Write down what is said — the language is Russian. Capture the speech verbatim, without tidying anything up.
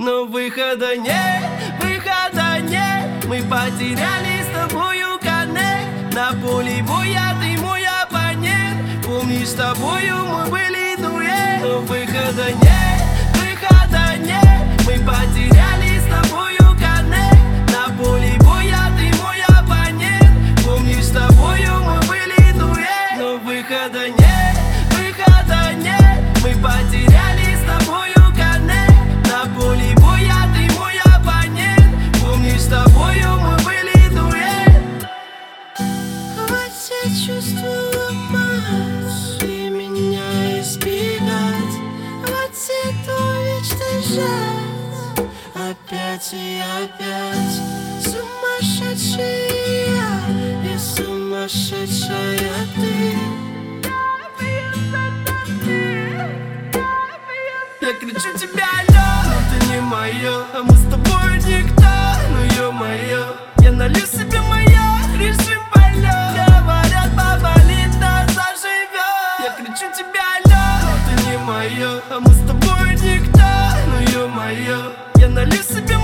Но выхода нет, выхода нет. Мы потеряли с тобою коннект. На поле боя ты мой оппонент. Помнишь, с тобою мы были дуэт. Но выхода нет, выхода нет. Мы потеряли с тобою коннект. На поле боя ты мой оппонент. Помнишь, с тобою мы были дуэт. Но выхода нет, выхода нет. Мы потеряли с тобою коннект. На поле боя ты мой оппонент. Помнишь, с тобою мы были дуэт. Хватит чувства ломать и меня избегать. Хватит уничтожать опять и опять. Сумасшедший я и сумасшедшая ты. Я кричу тебя, алло, но ты не моё. А мы с тобой никто, ну ё-моё. Я налью себе моё, режим полет. Говорят, поболит, да заживёт. Я кричу тебя, алло, но ты не моё. А мы с тобой никто, ну ё-моё. Я налью себе